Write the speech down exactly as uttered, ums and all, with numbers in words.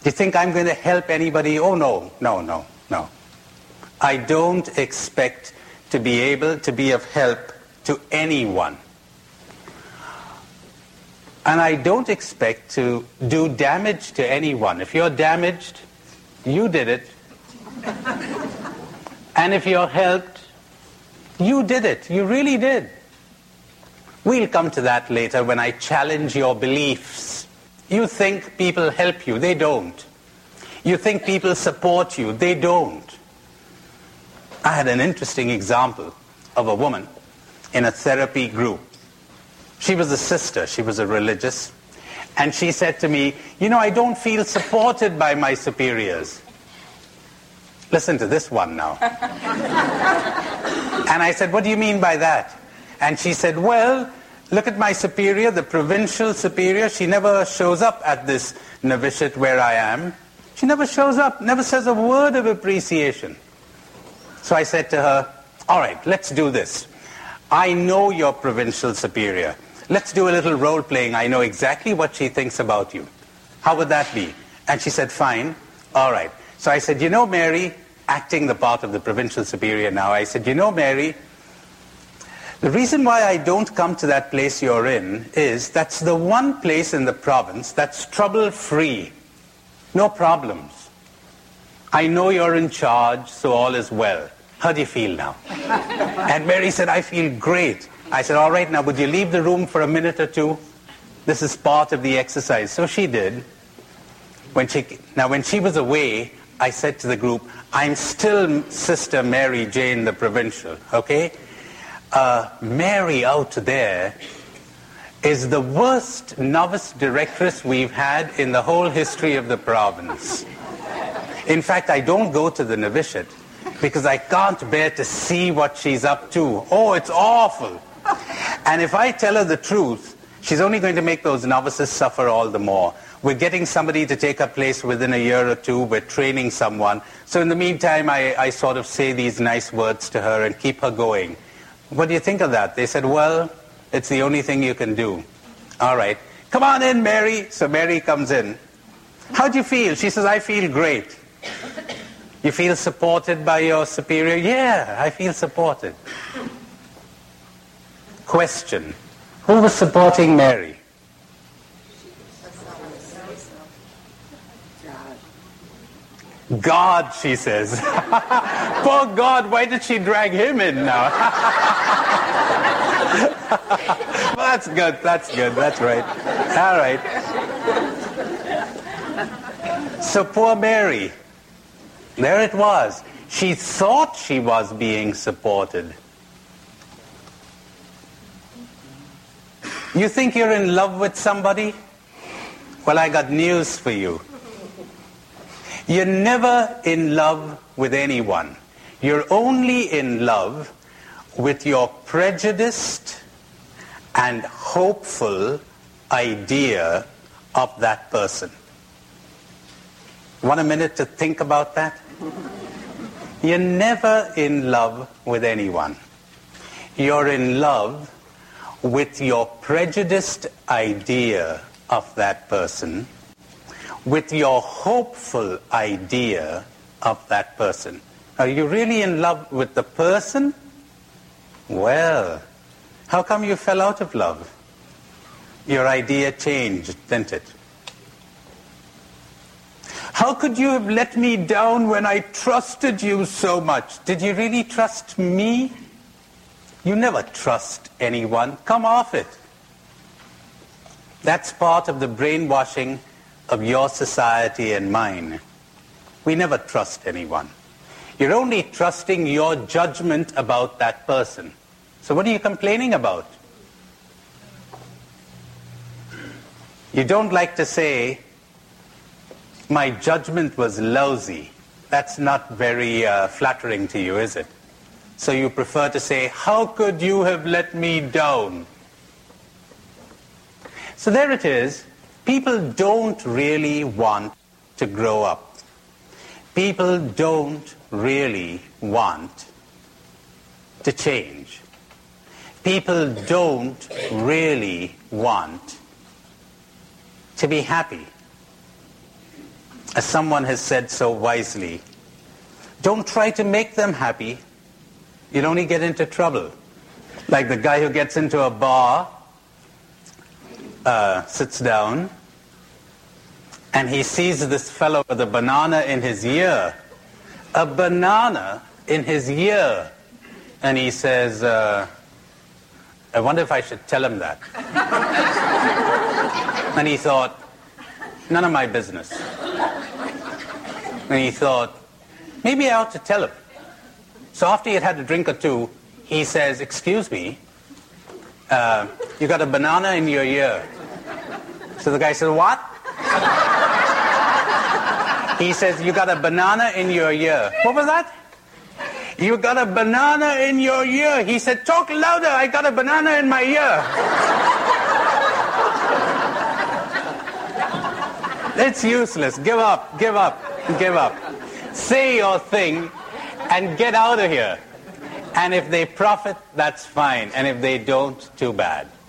Do you think I'm going to help anybody? Oh, no, no, no, no. I don't expect to be able to be of help to anyone. And I don't expect to do damage to anyone. If you're damaged, you did it. And if you're helped, you did it. You really did. We'll come to that later when I challenge your beliefs. You think people help you. They don't. You think people support you. They don't. I had an interesting example of a woman in a therapy group. She was a sister. She was a religious. And she said to me, you know, I don't feel supported by my superiors. Listen to this one now. And I said, what do you mean by that? And she said, well, look at my superior, the provincial superior. She never shows up at this novitiate where I am. She never shows up, never says a word of appreciation. So I said to her, all right, let's do this. I know your provincial superior. Let's do a little role-playing. I know exactly what she thinks about you. How would that be? And she said, fine. All right. So I said, you know, Mary, acting the part of the provincial superior now, I said, you know, Mary, the reason why I don't come to that place you're in is that's the one place in the province that's trouble-free. No problems. I know you're in charge, so all is well. How do you feel now? And Mary said, I feel great. I said, all right, now would you leave the room for a minute or two? This is part of the exercise. So she did. When she, now, when she was away, I said to the group, I'm still Sister Mary Jane the Provincial, okay? Uh, Mary out there is the worst novice directress we've had in the whole history of the province. In fact, I don't go to the novitiate because I can't bear to see what she's up to. Oh, it's awful. And if I tell her the truth, she's only going to make those novices suffer all the more. We're getting somebody to take her place within a year or two. We're training someone. So in the meantime, I, I sort of say these nice words to her and keep her going. What do you think of that? They said, well, it's the only thing you can do. All right. Come on in, Mary. So Mary comes in. How do you feel? She says, I feel great. You feel supported by your superior? Yeah, I feel supported. Question. Who was supporting Mary? God, she says. Poor God, why did she drag him in now? Well, that's good, that's good, that's right. All right. So poor Mary, there it was. She thought she was being supported. You think you're in love with somebody? Well, I got news for you. You're never in love with anyone. You're only in love with your prejudiced and hopeful idea of that person. Want a minute to think about that? You're never in love with anyone. You're in love with your prejudiced idea of that person, with your hopeful idea of that person. Are you really in love with the person? Well, how come you fell out of love? Your idea changed, didn't it? How could you have let me down when I trusted you so much? Did you really trust me? You never trust anyone. Come off it. That's part of the brainwashing of your society and mine. We never trust anyone. You're only trusting your judgment about that person. So what are you complaining about? You don't like to say, my judgment was lousy. That's not very uh, flattering to you, is it? So you prefer to say, how could you have let me down? So there it is. People don't really want to grow up. People don't really want to change. People don't really want to be happy. as someone has said so wisely, don't try to make them happy. You'll only get into trouble. Like the guy who gets into a bar, uh, sits down, and he sees this fellow with a banana in his ear. A banana in his ear. And he says, uh, I wonder if I should tell him that. And he thought, none of my business. And he thought, maybe I ought to tell him. So after he had had a drink or two, he says, excuse me, uh, you got a banana in your ear. So the guy says, what? He says, you got a banana in your ear. What was that? You got a banana in your ear. He said, talk louder, I got a banana in my ear. It's useless. Give up, give up, give up. Say your thing and get out of here. And if they profit, that's fine. And if they don't, too bad.